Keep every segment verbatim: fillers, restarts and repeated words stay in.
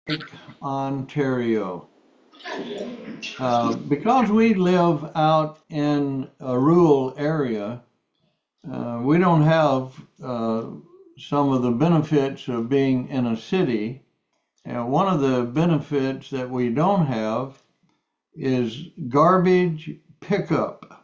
Ontario. Uh, because we live out in a rural area, uh, we don't have uh, some of the benefits of being in a city. And one of the benefits that we don't have is garbage pickup.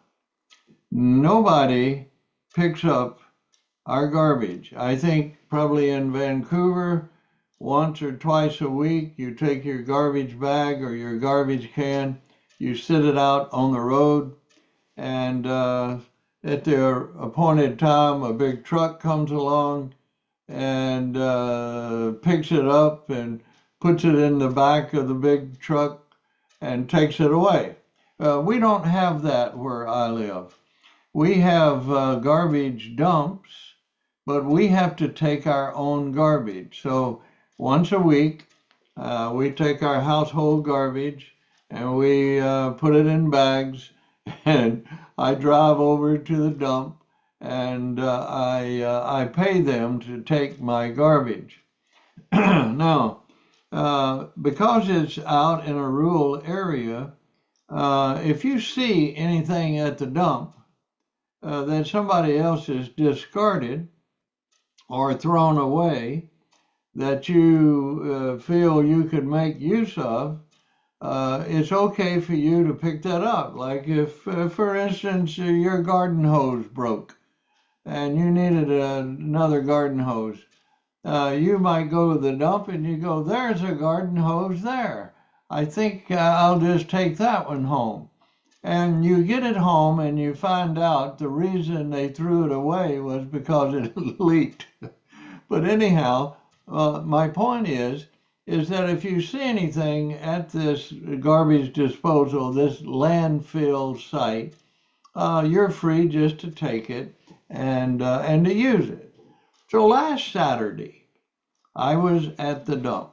Nobody picks up our garbage. I think probably in Vancouver, once or twice a week, you take your garbage bag or your garbage can, you sit it out on the road, and uh, at the appointed time, a big truck comes along and uh, picks it up and puts it in the back of the big truck and takes it away. Uh, we don't have that where I live. We have uh, garbage dumps, but we have to take our own garbage. So once a week, uh, we take our household garbage and we uh, put it in bags, and I drive over to the dump and uh, I uh, I pay them to take my garbage. Now, uh, because it's out in a rural area, uh, if you see anything at the dump uh, that somebody else has discarded or thrown away that you uh, feel you could make use of, uh, it's okay for you to pick that up. Like if, uh, for instance, uh, your garden hose broke and you needed a, another garden hose, uh, you might go to the dump and you go, there's a garden hose there. I think uh, I'll just take that one home. And you get it home and you find out the reason they threw it away was because it leaked. But anyhow, uh, my point is, is that if you see anything at this garbage disposal, this landfill site, uh, you're free just to take it and uh, and to use it. So last Saturday, I was at the dump,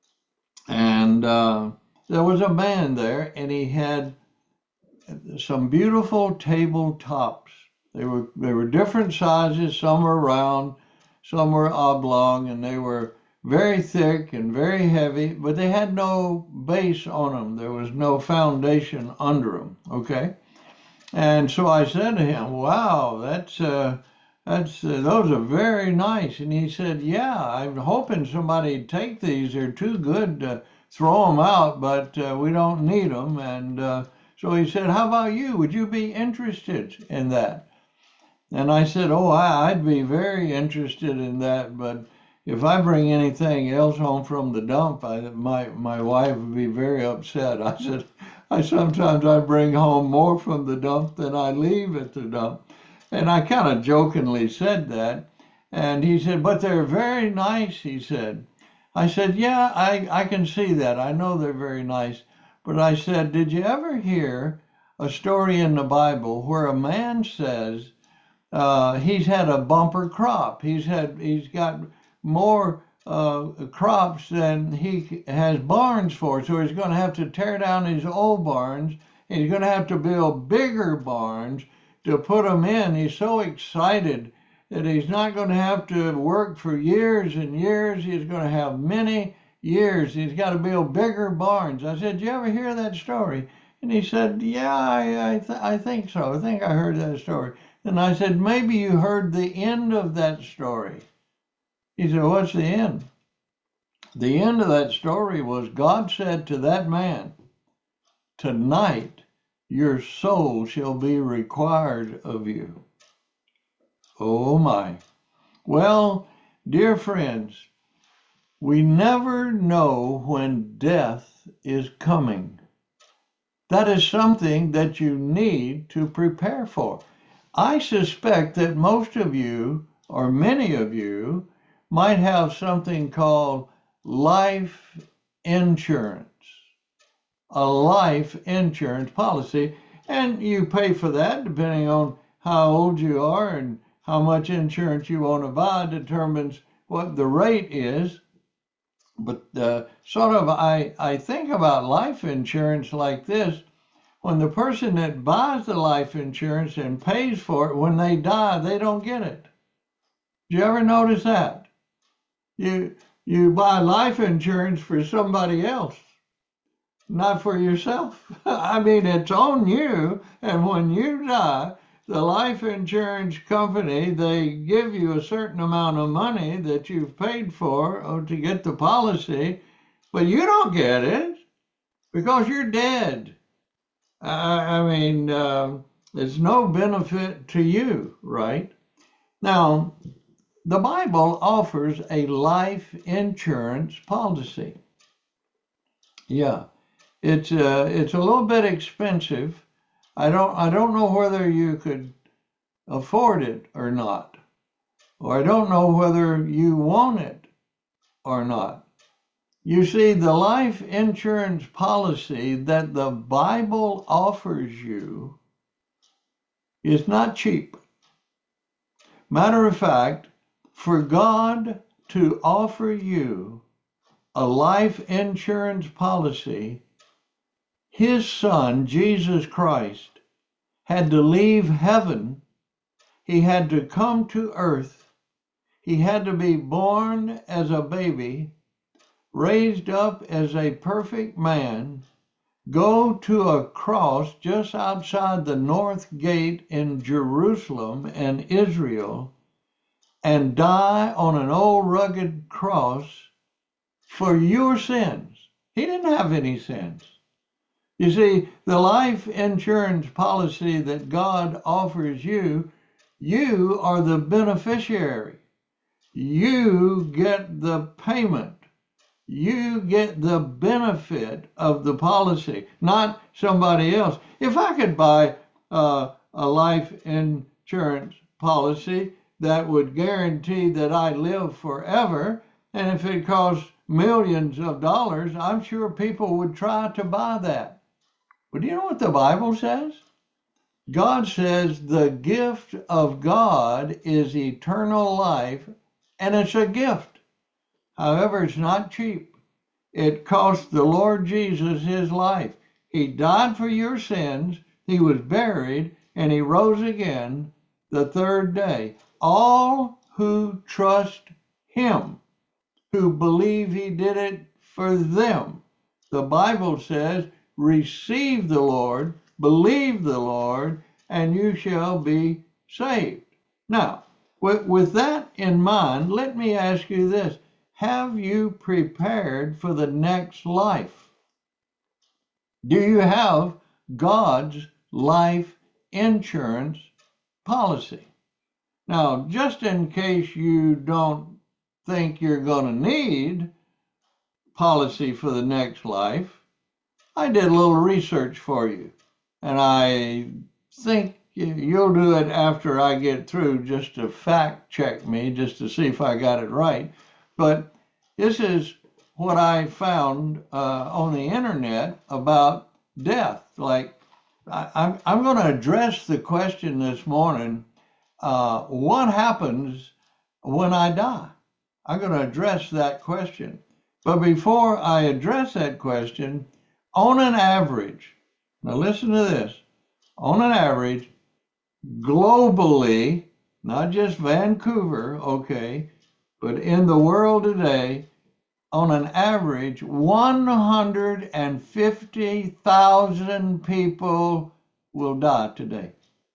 and uh, there was a man there, and he had some beautiful tabletops. They were they were different sizes. Some were round, some were oblong, and they were very thick and very heavy. But they had no base on them. There was no foundation under them. Okay, and so I said to him, "Wow, that's uh, that's uh, those are very nice." And he said, "Yeah, I'm hoping somebody'd take these. They're too good to throw them out, but uh, we don't need them." And uh, so he said, "How about you? Would you be interested in that?" And I said, "Oh, I, I'd be very interested in that, but if I bring anything else home from the dump, I, my my wife would be very upset." I said, "I sometimes I bring home more from the dump than I leave at the dump," and I kind of jokingly said that. And he said, "But they're very nice," he said. I said, "Yeah, I, I can see that. I know they're very nice." But I said, "Did you ever hear a story in the Bible where a man says uh, he's had a bumper crop? He's had he's got more uh, crops than he has barns for, so he's going to have to tear down his old barns. He's going to have to build bigger barns to put them in. He's so excited that he's not going to have to work for years and years. He's going to have many years. He's got to build bigger barns." I said, "Did you ever hear that story?" And he said, "Yeah, I, I, th- I think so. I think I heard that story." And I said, "Maybe you heard the end of that story." He said, "What's the end?" The end of that story was God said to that man, "Tonight your soul shall be required of you." Oh my. Well, dear friends, we never know when death is coming. That is something that you need to prepare for. I suspect that most of you, or many of you, might have something called life insurance, a life insurance policy, and you pay for that depending on how old you are and how much insurance you want to buy determines what the rate is. But uh, sort of, I, I think about life insurance like this. When the person that buys the life insurance and pays for it, when they die, they don't get it. Do you ever notice that? You You buy life insurance for somebody else, not for yourself. I mean, it's on you. And when you die, the life insurance company, they give you a certain amount of money that you've paid for or to get the policy, but you don't get it because you're dead. I, I mean, uh, it's no benefit to you, right? Now, the Bible offers a life insurance policy. Yeah, it's uh, it's a little bit expensive. I don't I don't know whether you could afford it or not, or I don't know whether you want it or not. You see, the life insurance policy that the Bible offers you is not cheap. Matter of fact, for God to offer you a life insurance policy, his son, Jesus Christ, had to leave heaven. He had to come to earth. He had to be born as a baby, raised up as a perfect man, go to a cross just outside the north gate in Jerusalem and Israel, and die on an old rugged cross for your sins. He didn't have any sins. You see, the life insurance policy that God offers you, you are the beneficiary. You get the payment. You get the benefit of the policy, not somebody else. If I could buy uh, a life insurance policy that would guarantee that I live forever, and if it cost millions of dollars, I'm sure people would try to buy that. But do you know what the Bible says? God says the gift of God is eternal life, and it's a gift. However, it's not cheap. It cost the Lord Jesus his life. He died for your sins, he was buried, and he rose again the third day. All who trust him, who believe he did it for them, the Bible says, receive the Lord, believe the Lord, and you shall be saved. Now, with, with that in mind, let me ask you this. Have you prepared for the next life? Do you have God's life insurance policy? Now, just in case you don't think you're going to need policy for the next life, I did a little research for you, and I think you'll do it after I get through just to fact check me, just to see if I got it right. But this is what I found uh, on the internet about death. Like, I, I'm, I'm going to address the question this morning, uh, what happens when I die? I'm going to address that question. But before I address that question, on an average, now listen to this, on an average, globally, not just Vancouver, okay, but in the world today, on an average, one hundred fifty thousand people will die today.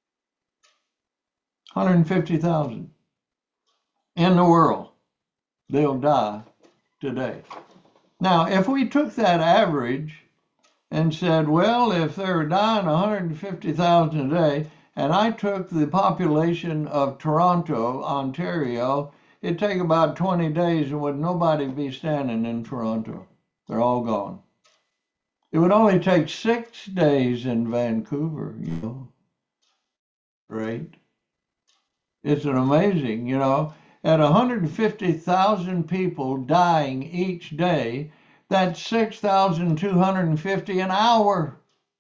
one hundred fifty thousand in the world, they'll die today. Now, if we took that average and said, well, if they're dying one hundred fifty thousand a day, and I took the population of Toronto, Ontario, it'd take about twenty days and would nobody be standing in Toronto. They're all gone. It would only take six days in Vancouver, you know. Right? It's an amazing, you know, at one hundred fifty thousand people dying each day, that's six thousand two hundred fifty an hour.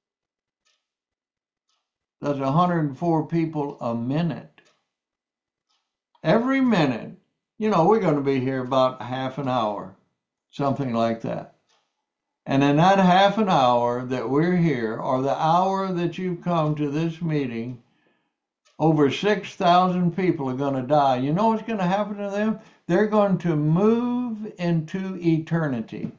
That's one hundred four people a minute. Every minute, you know, we're going to be here about half an hour, something like that. And in that half an hour that we're here, or the hour that you've come to this meeting, Over six thousand people are going to die. You know what's going to happen to them? They're going to move into eternity.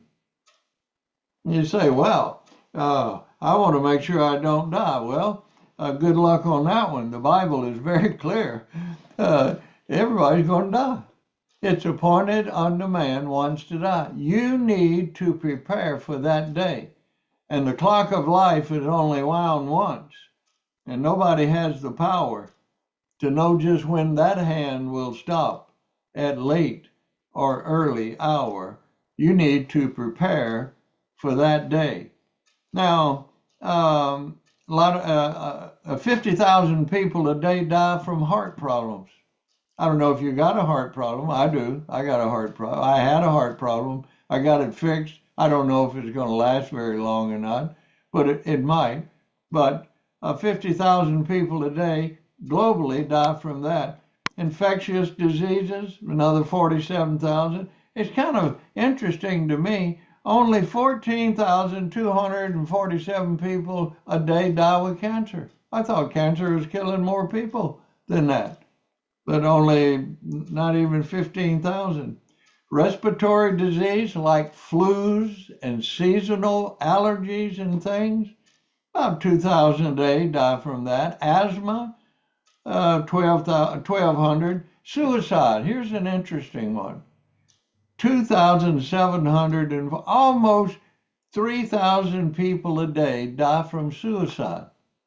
You say, well, uh, I want to make sure I don't die. Well, uh, good luck on that one. The Bible is very clear. Uh, everybody's going to die. It's appointed unto man once to die. You need to prepare for that day. And the clock of life is only wound once. And nobody has the power to know just when that hand will stop at late or early hour. You need to prepare for that day. Now, um, a lot of uh, uh, fifty thousand people a day die from heart problems. I don't know if you got a heart problem. I do. I got a heart problem. I had a heart problem. I got it fixed. I don't know if it's going to last very long or not, but it, it might. But uh, fifty thousand people a day globally die from that. Infectious diseases, another forty-seven thousand. It's kind of interesting to me. Only fourteen thousand two hundred forty-seven people a day die with cancer. I thought cancer was killing more people than that, but only not even fifteen thousand. Respiratory disease like flus and seasonal allergies and things, about two thousand a day die from that. Asthma, uh, twelve hundred. Suicide, here's an interesting one. two thousand seven hundred and almost three thousand people a day die from suicide.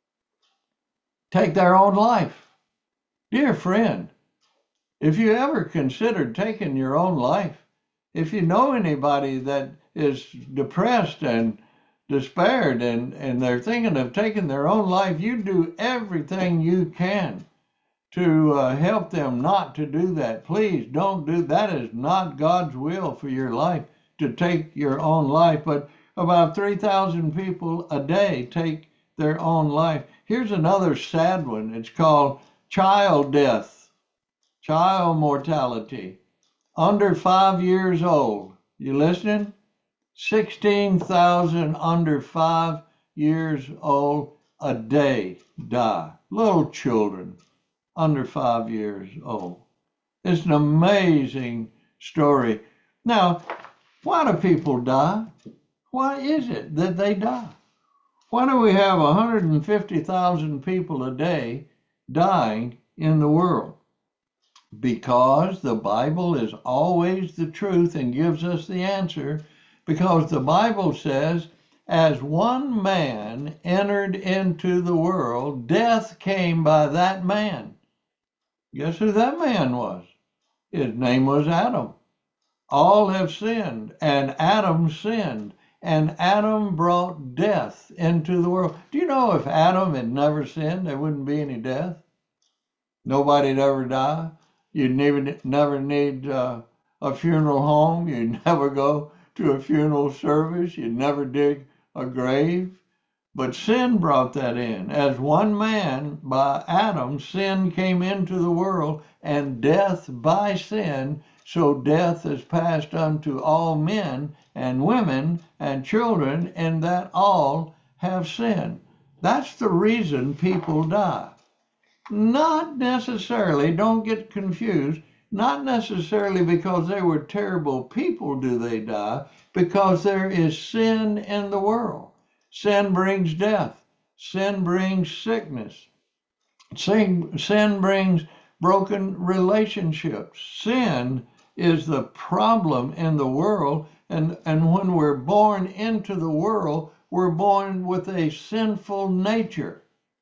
Take their own life. Dear friend, if you ever considered taking your own life, if you know anybody that is depressed and despaired and, and they're thinking of taking their own life, you do everything you can to uh, help them not to do that. Please don't do that. Is not God's will for your life to take your own life. But about three thousand people a day take their own life. Here's another sad one. It's called child death, child mortality. Under five years old. You listening? sixteen thousand under five years old a day die. Little children under five years old. It's an amazing story. Now, why do people die? Why is it that they die? Why do we have one hundred fifty thousand people a day dying in the world? Because the Bible is always the truth and gives us the answer. Because the Bible says, as one man entered into the world, death came by that man. Guess who that man was? His name was Adam. All have sinned, and Adam sinned, and Adam brought death into the world. Do you know if Adam had never sinned, there wouldn't be any death? Nobody'd ever die. You'd never, never need uh, a funeral home. You'd never go to a funeral service. You'd never dig a grave. But sin brought that in. As one man, by Adam, sin came into the world, and death by sin, so death is passed unto all men and women and children, and that all have sinned. That's the reason people die. Not necessarily, don't get confused, not necessarily because they were terrible people do they die, because there is sin in the world. Sin brings death. Sin brings sickness. Sin, sin brings broken relationships. Sin is the problem in the world, and, and when we're born into the world, we're born with a sinful nature.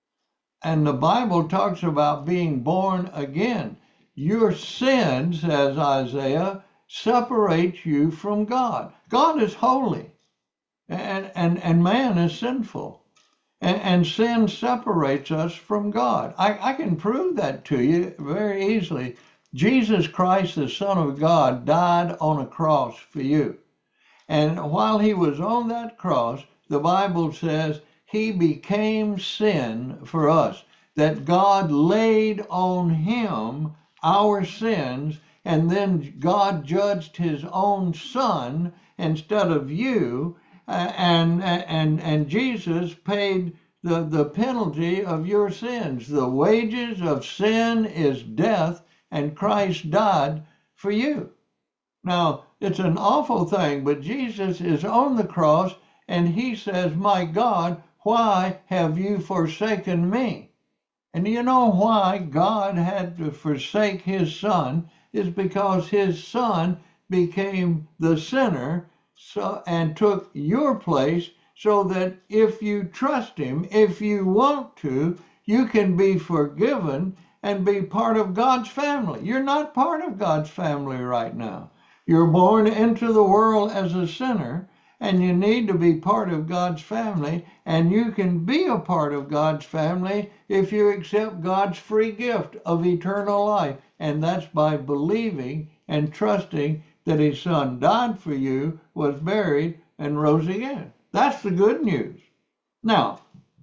And the Bible talks about being born again. Your sin, says Isaiah, separates you from God. God is holy, and, and, and man is sinful. And, and sin separates us from God. I, I can prove that to you very easily. Jesus Christ, the Son of God, died on a cross for you. And while he was on that cross, the Bible says, he became sin for us, that God laid on him our sins, and then God judged his own son instead of you, uh, and, and, and Jesus paid the, the penalty of your sins. The wages of sin is death, and Christ died for you. Now, it's an awful thing, but Jesus is on the cross, and he says, my God, why have you forsaken me? And you know why God had to forsake his son is because his son became the sinner so, and took your place, so that if you trust him, if you want to, you can be forgiven and be part of God's family. You're not part of God's family right now. You're born into the world as a sinner, and you need to be part of God's family, and you can be a part of God's family if you accept God's free gift of eternal life, and that's by believing and trusting that his son died for you, was buried, and rose again. That's the good news. Now,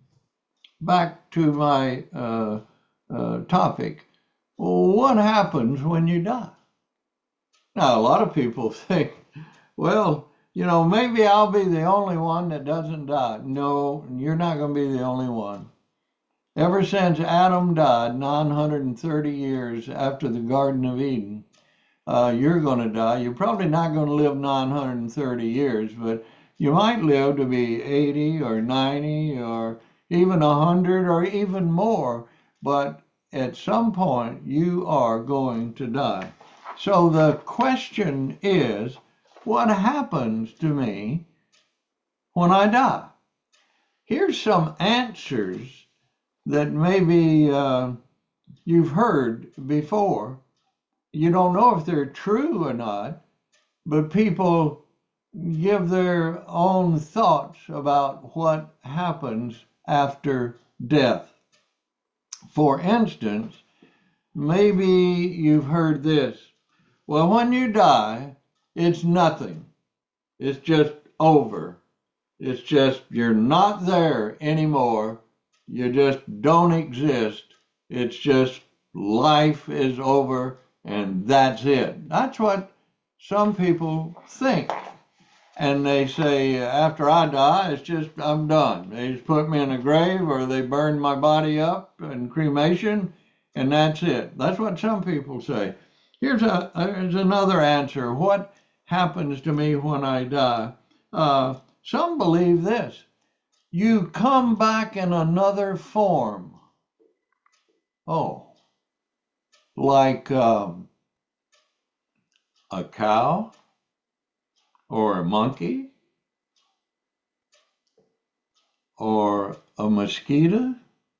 back to my uh, uh, topic. What happens when you die? Now, a lot of people think, well, you know, maybe I'll be the only one that doesn't die. No, you're not going to be the only one. Ever since Adam died nine hundred thirty years after the Garden of Eden, uh, you're going to die. You're probably not going to live nine hundred thirty years, but you might live to be eighty or ninety or even one hundred or even more. But at some point, you are going to die. So the question is, what happens to me when I die? Here's some answers that maybe uh, you've heard before. You don't know if they're true or not, but people give their own thoughts about what happens after death. For instance, maybe you've heard this. Well, when you die, it's nothing. It's just over. It's just you're not there anymore. You just don't exist. It's just life is over and that's it. That's what some people think. And they say, after I die, it's just, I'm done. They just put me in a grave or they burn my body up in cremation and that's it. That's what some people say. Here's, a, here's another answer. What happens to me when I die? Uh, some believe this. You come back in another form. Oh, like um, a cow or a monkey or a mosquito.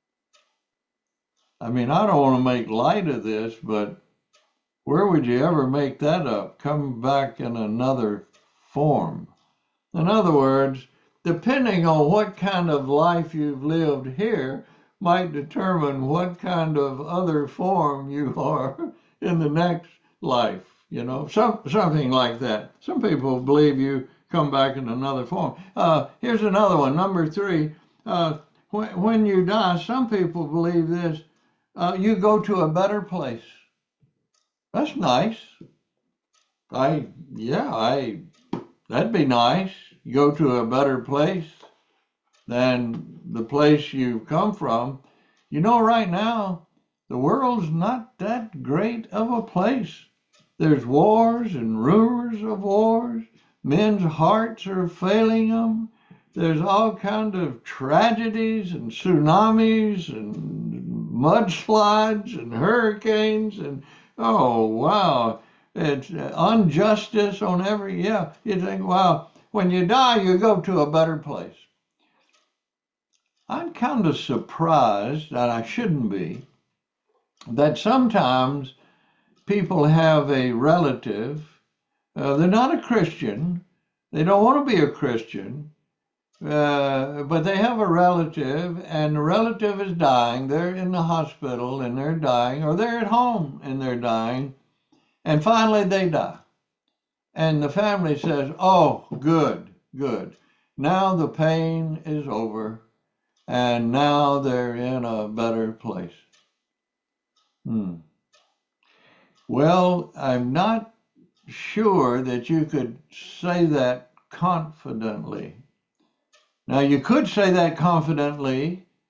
I mean, I don't want to make light of this, but where would you ever make that up? Come back in another form. In other words, depending on what kind of life you've lived here might determine what kind of other form you are in the next life, you know, some, something like that. Some people believe you come back in another form. Uh, here's another one, number three. Uh, when, when you die, some people believe this, uh, you go to a better place. That's nice. I, yeah, I, that'd be nice. You go to a better place than the place you've come from. You know, right now, the world's not that great of a place. There's wars and rumors of wars. Men's hearts are failing them. There's all kinds of tragedies and tsunamis and mudslides and hurricanes and, oh, wow. It's injustice on every, yeah. You think, wow. When you die, you go to a better place. I'm kind of surprised, and I shouldn't be, that sometimes people have a relative, uh, they're not a Christian, they don't want to be a Christian, uh, but they have a relative, and the relative is dying, they're in the hospital and they're dying, or they're at home and they're dying, and finally they die. And the family says, oh, good, good. Now the pain is over, and now they're in a better place. Hmm. Well, I'm not sure that you could say that confidently. Now, you could say that confidently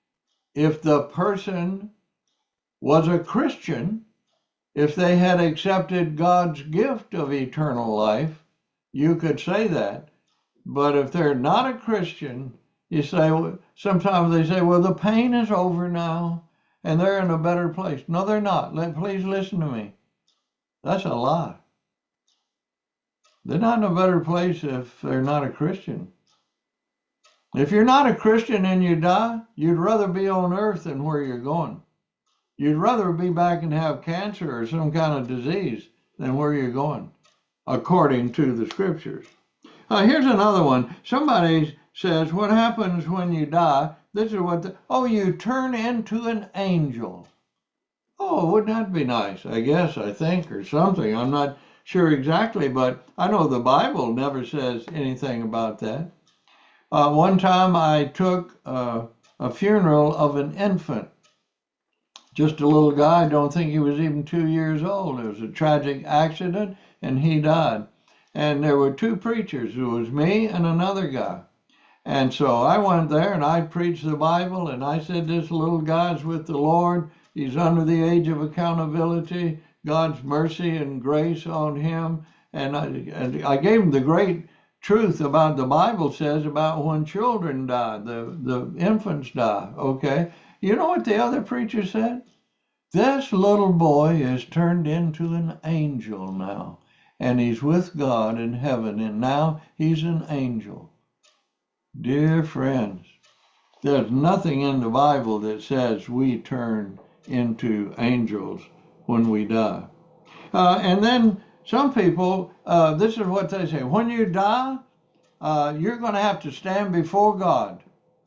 if the person was a Christian, if they had accepted God's gift of eternal life, you could say that. But if they're not a Christian, you say, sometimes they say, well, the pain is over now and they're in a better place. No, they're not. Let, please listen to me. That's a lie. They're not in a better place if they're not a Christian. If you're not a Christian and you die, you'd rather be on earth than where you're going. You'd rather be back and have cancer or some kind of disease than where you're going, according to the scriptures. Uh, here's another one. Somebody says, what happens when you die? This is what, the, oh, you turn into an angel. Oh, wouldn't that be nice? I guess, I think, or something. I'm not sure exactly, but I know the Bible never says anything about that. Uh, one time I took uh, a funeral of an infant, just a little guy. I don't think he was even two years old. It was a tragic accident, and he died. And there were two preachers. It was me and another guy. And so I went there and I preached the Bible, and I said, this little guy's with the Lord. He's under the age of accountability, God's mercy and grace on him. And I, and I gave him the great truth about the Bible says about when children die, the, the infants die, okay? You know what the other preacher said? This little boy is turned into an angel now, and he's with God in heaven, and now he's an angel. Dear friends, there's nothing in the Bible that says we turn into angels when we die. Uh, and then some people, uh, this is what they say, when you die, uh, you're going to have to stand before God.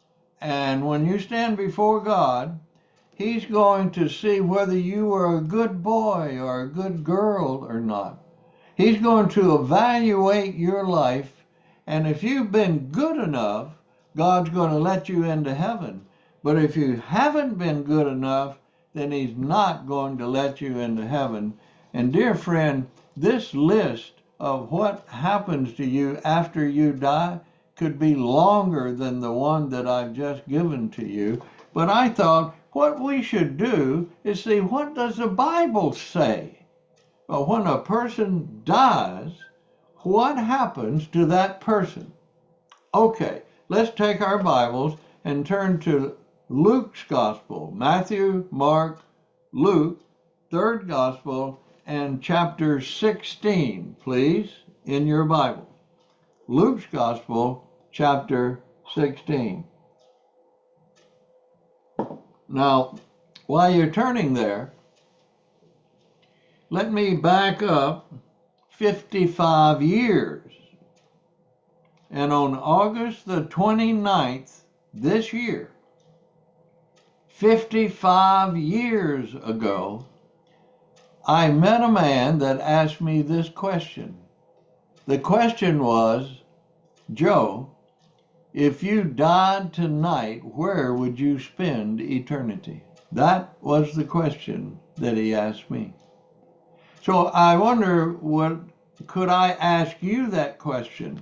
And when you stand before God, he's going to see whether you are a good boy or a good girl or not. He's going to evaluate your life, and if you've been good enough, God's going to let you into heaven. But if you haven't been good enough, then he's not going to let you into heaven. And dear friend, this list of what happens to you after you die could be longer than the one that I've just given to you. But I thought what we should do is see, what does the Bible say? Well, when a person dies, what happens to that person? Okay, let's take our Bibles and turn to Luke's Gospel, Matthew, Mark, Luke, third Gospel, and chapter sixteen, please, in your Bible. Luke's Gospel, chapter sixteen. Now, while you're turning there, let me back up fifty-five years. And on August the twenty-ninth this year, fifty-five years ago, I met a man that asked me this question. The question was, Joe, if you died tonight, where would you spend eternity? That was the question that he asked me. So I wonder, what could I ask you that question?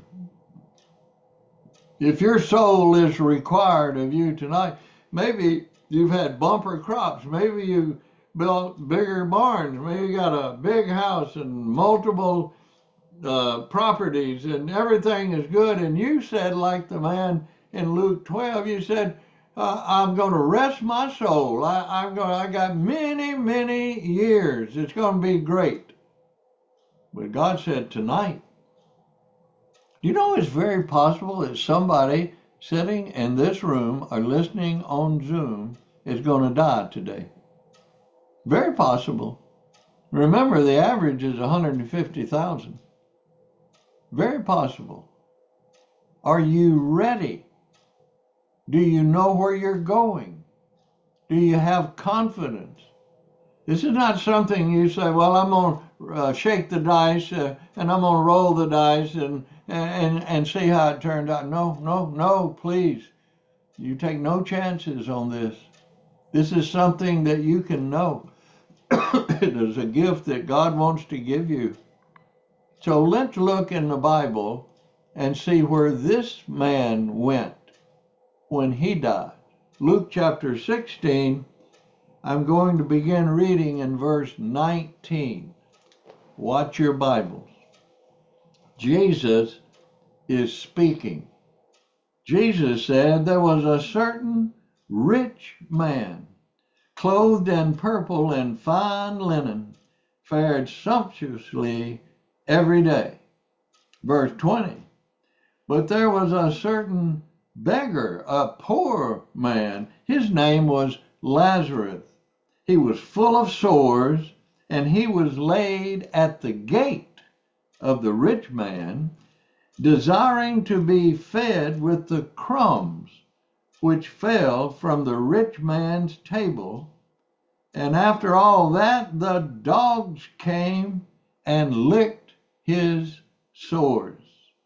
If your soul is required of you tonight, maybe you've had bumper crops, maybe you built bigger barns, maybe you got a big house and multiple uh, properties and everything is good, and you said, like the man in Luke twelve, you said, uh, I'm going to rest my soul. I, I'm going. I got many, many years. It's going to be great. But God said tonight. You know, it's very possible that somebody sitting in this room or listening on Zoom is going to die today. Very possible. Remember, the average is one hundred fifty thousand. Very possible. Are you ready? Do you know where you're going? Do you have confidence? This is not something you say, well, I'm going to uh, shake the dice uh, and I'm going to roll the dice and, and, and see how it turned out. No, no, no, please. You take no chances on this. This is something that you can know. It is a gift that God wants to give you. So let's look in the Bible and see where this man went when he died. Luke chapter sixteen. I'm going to begin reading in verse nineteen. Watch your Bibles. Jesus is speaking. Jesus said, there was a certain rich man, clothed in purple and fine linen, fared sumptuously every day. Verse twenty. But there was a certain beggar, a poor man. His name was Lazarus. He was full of sores, and he was laid at the gate of the rich man, desiring to be fed with the crumbs which fell from the rich man's table. And after all that, the dogs came and licked his sores.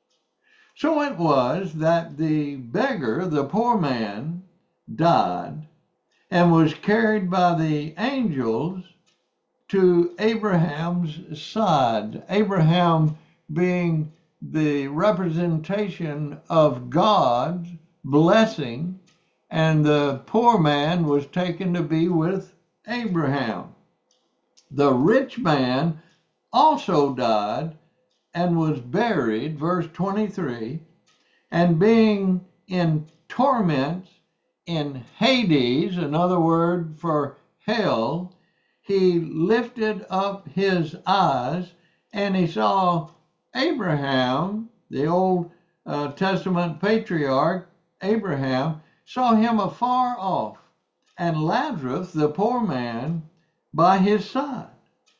So it was that the beggar, the poor man, died and was carried by the angels to Abraham's side. Abraham being the representation of God's blessing, and the poor man was taken to be with Abraham. The rich man also died and was buried, verse twenty-three, and being in torments in Hades, another word for hell, he lifted up his eyes and he saw Abraham, the Old uh, Testament patriarch Abraham, saw him afar off, and Lazarus, the poor man, by his side.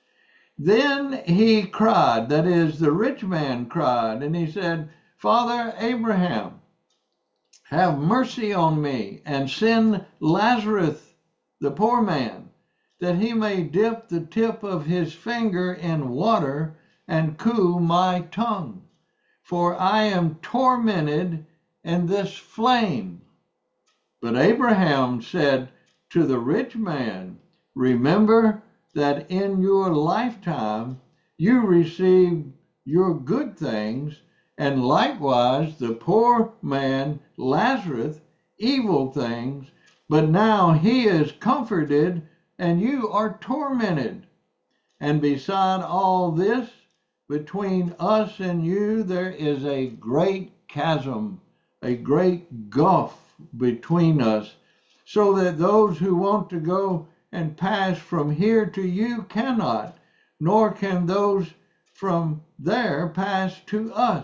Then he cried, that is, the rich man cried, and he said, Father Abraham, have mercy on me, and send Lazarus, the poor man, that he may dip the tip of his finger in water and cool my tongue, for I am tormented in this flame. But Abraham said to the rich man, remember that in your lifetime you received your good things, and likewise the poor man Lazarus evil things, but now he is comforted and you are tormented. And beside all this, between us and you, there is a great chasm, a great gulf between us, so that those who want to go and pass from here to you cannot, nor can those from there pass to us.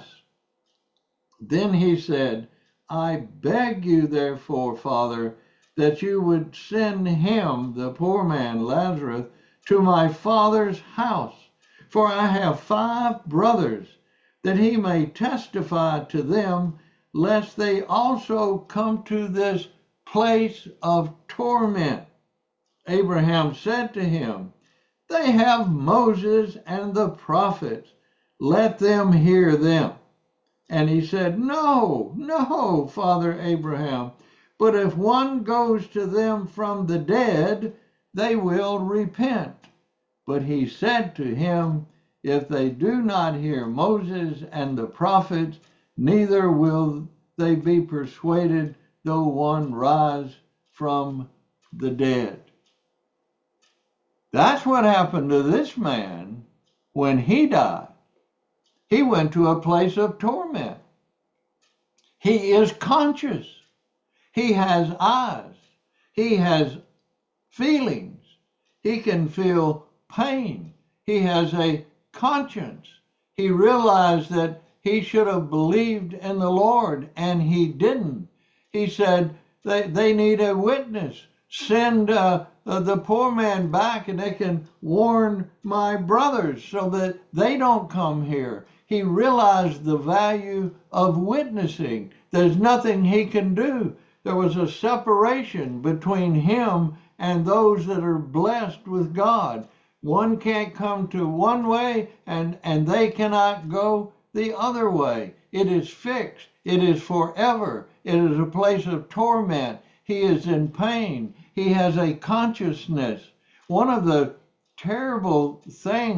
Then he said, I beg you therefore, Father, that you would send him, the poor man Lazarus, to my father's house, for I have five brothers, that he may testify to them, lest they also come to this place of torment. Abraham said to him, they have Moses and the prophets, let them hear them. And he said, no, no, Father Abraham, but if one goes to them from the dead, they will repent. But he said to him, if they do not hear Moses and the prophets, neither will they be persuaded, though one rise from the dead. That's what happened to this man when he died. He went to a place of torment. He is conscious. He has eyes. He has feelings. He can feel pain. He has a conscience. He realized that he should have believed in the Lord, and he didn't. He said, they, they need a witness. Send uh, uh, the poor man back, and they can warn my brothers so that they don't come here. He realized the value of witnessing. There's nothing he can do. There was a separation between him and those that are blessed with God. One can't come to one way, and, and they cannot go the other way. It is fixed. It is forever. It is a place of torment. He is in pain. He has a consciousness. One of the terrible things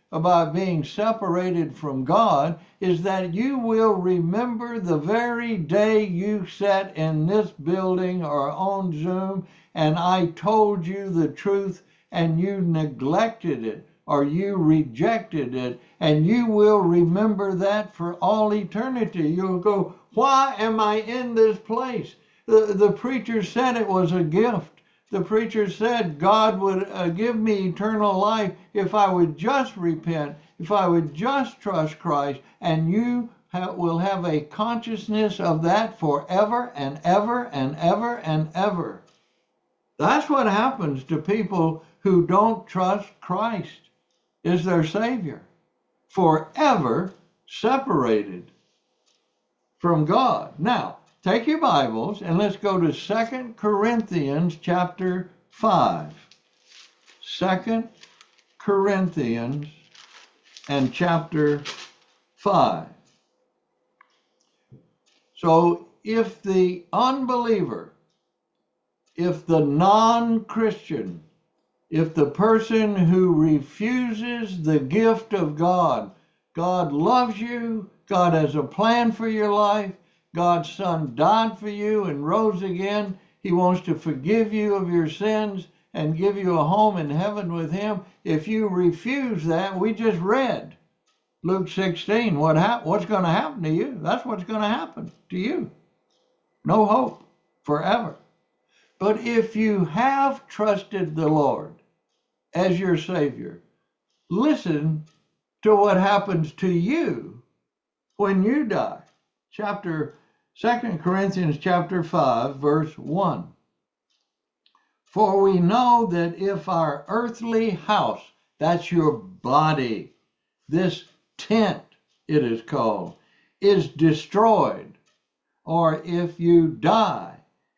about being separated from God is that you will remember the very day you sat in this building or on Zoom and I told you the truth and you neglected it or you rejected it, and you will remember that for all eternity. You'll go, why am I in this place? The, the preacher said it was a gift. The preacher said God would uh, give me eternal life if I would just repent, if I would just trust Christ, and you ha- will have a consciousness of that forever and ever and ever and ever. That's what happens to people who don't trust Christ is their Savior. Forever separated from God. Now, take your Bibles and let's go to Second Corinthians chapter five. Second Corinthians and chapter five. So if the unbeliever, if the non-Christian, if the person who refuses the gift of God, God loves you, God has a plan for your life, God's Son died for you and rose again, He wants to forgive you of your sins and give you a home in heaven with Him. If you refuse that, we just read Luke sixteen, what hap- what's going to happen to you? That's what's going to happen to you. No hope forever. But if you have trusted the Lord as your Savior, listen to what happens to you when you die. Chapter Second Corinthians chapter five, verse one. For we know that if our earthly house, that's your body, this tent it is called, is destroyed, or if you die,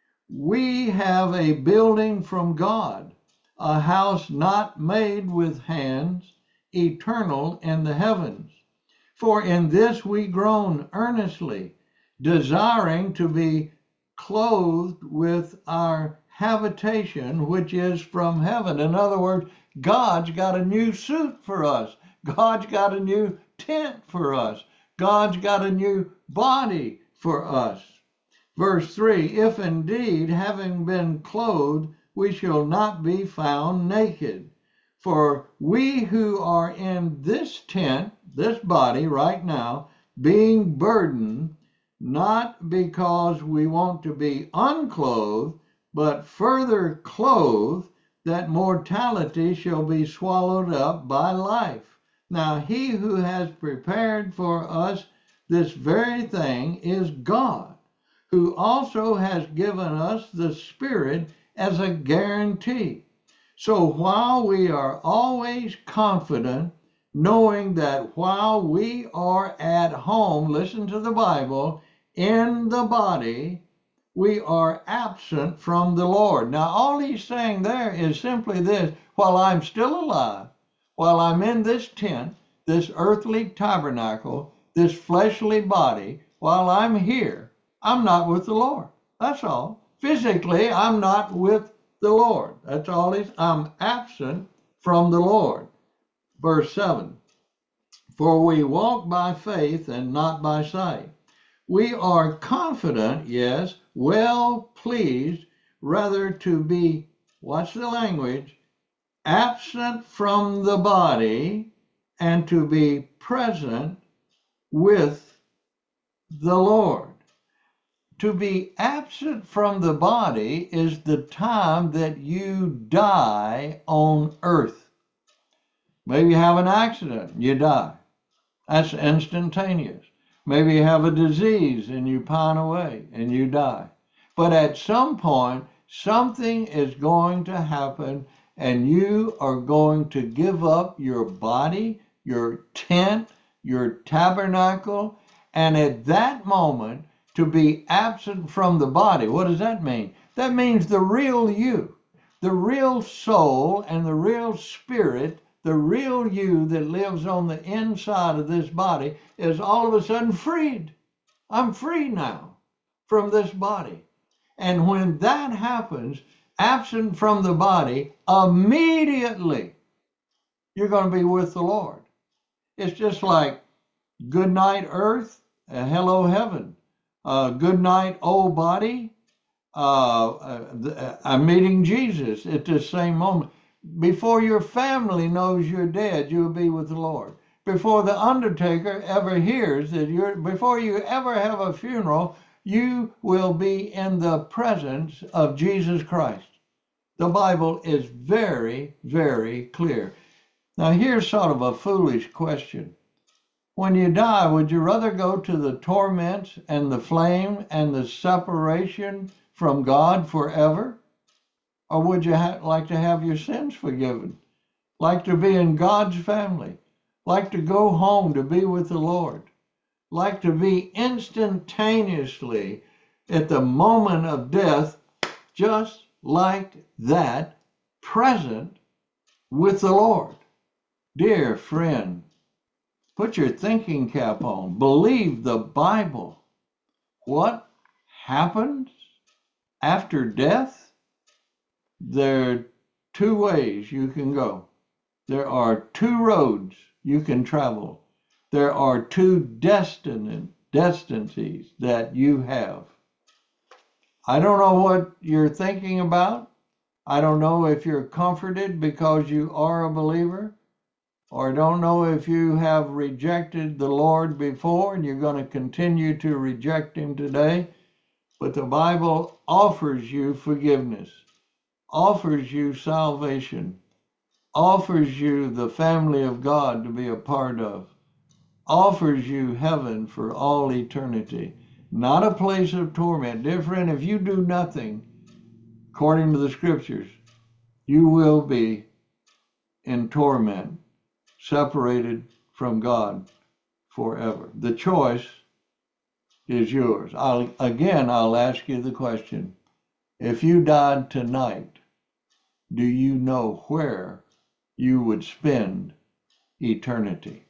we have a building from God, a house not made with hands, eternal in the heavens. For in this we groan earnestly, desiring to be clothed with our habitation, which is from heaven. In other words, God's got a new suit for us. God's got a new tent for us. God's got a new body for us. Verse three, if indeed, having been clothed, we shall not be found naked. For we who are in this tent, this body right now, being burdened, not because we want to be unclothed, but further clothed, that mortality shall be swallowed up by life. Now he who has prepared for us this very thing is God, who also has given us the Spirit as a guarantee. So while we are always confident, knowing that while we are at home, listen to the Bible, in the body, we are absent from the Lord. Now, all he's saying there is simply this: while I'm still alive, while I'm in this tent, this earthly tabernacle, this fleshly body, while I'm here, I'm not with the Lord. That's all. Physically, I'm not with the Lord. That's all he's, I'm absent from the Lord. Verse seven, for we walk by faith and not by sight. We are confident, yes, well pleased, rather to be, watch the language, absent from the body and to be present with the Lord. To be absent from the body is the time that you die on earth. Maybe you have an accident, you die. That's instantaneous. Maybe you have a disease and you pine away and you die. But at some point, something is going to happen and you are going to give up your body, your tent, your tabernacle, and at that moment, to be absent from the body. What does that mean? That means the real you, the real soul and the real spirit, the real you that lives on the inside of this body is all of a sudden freed. I'm free now from this body. And when that happens, absent from the body, immediately you're going to be with the Lord. It's just like good night, earth, uh, hello, heaven. Uh, good night, old body. Uh, uh, I'm meeting Jesus at this same moment. Before your family knows you're dead, you'll be with the Lord. Before the undertaker ever hears that you're, before you ever have a funeral, you will be in the presence of Jesus Christ. The Bible is very, very clear. Now, here's sort of a foolish question. When you die, would you rather go to the torments and the flame and the separation from God forever? Or would you ha- like to have your sins forgiven? Like to be in God's family? Like to go home to be with the Lord? Like to be instantaneously at the moment of death, just like that, present with the Lord? Dear friend, put your thinking cap on. Believe the Bible. What happens after death? There are two ways you can go. There are two roads you can travel. There are two destiny, destinies that you have. I don't know what you're thinking about. I don't know if you're comforted because you are a believer, or I don't know if you have rejected the Lord before and you're going to continue to reject him today. But the Bible offers you forgiveness, offers you salvation, offers you the family of God to be a part of, offers you heaven for all eternity, not a place of torment. Dear friend, if you do nothing according to the scriptures, you will be in torment, separated from God forever. The choice is yours. I'll, again, I'll ask you the question. If you died tonight, do you know where you would spend eternity?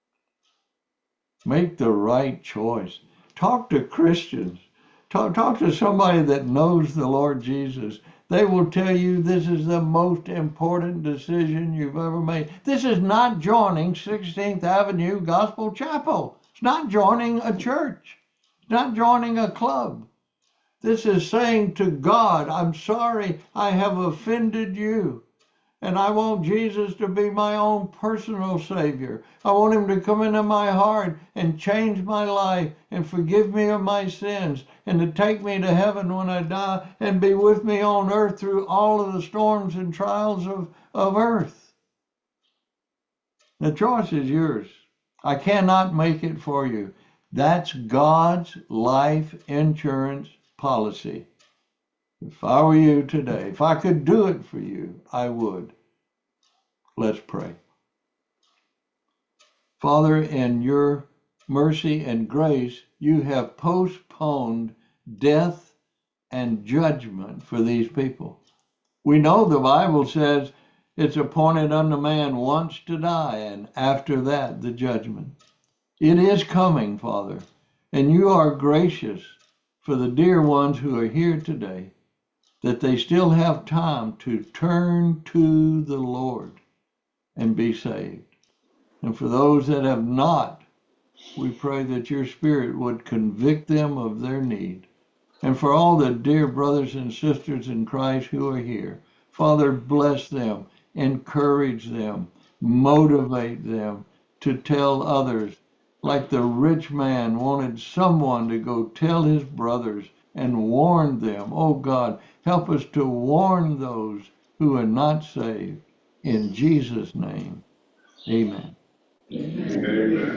Make the right choice. Talk to Christians. Talk, talk to somebody that knows the Lord Jesus. They will tell you this is the most important decision you've ever made. This is not joining sixteenth Avenue Gospel Chapel. It's not joining a church. It's not joining a club. This is saying to God, I'm sorry I have offended you. And I want Jesus to be my own personal Savior. I want him to come into my heart and change my life and forgive me of my sins and to take me to heaven when I die and be with me on earth through all of the storms and trials of, of earth. The choice is yours. I cannot make it for you. That's God's life insurance policy. If I were you today, if I could do it for you, I would. Let's pray. Father, in your mercy and grace, you have postponed death and judgment for these people. We know the Bible says it's appointed unto man once to die, and after that, the judgment. It is coming, Father, and you are gracious for the dear ones who are here today, that they still have time to turn to the Lord and be saved. And for those that have not, we pray that your Spirit would convict them of their need. And for all the dear brothers and sisters in Christ who are here, Father, bless them, encourage them, motivate them to tell others, like the rich man wanted someone to go tell his brothers and warn them. Oh God, help us to warn those who are not saved. In Jesus' name, amen. Amen.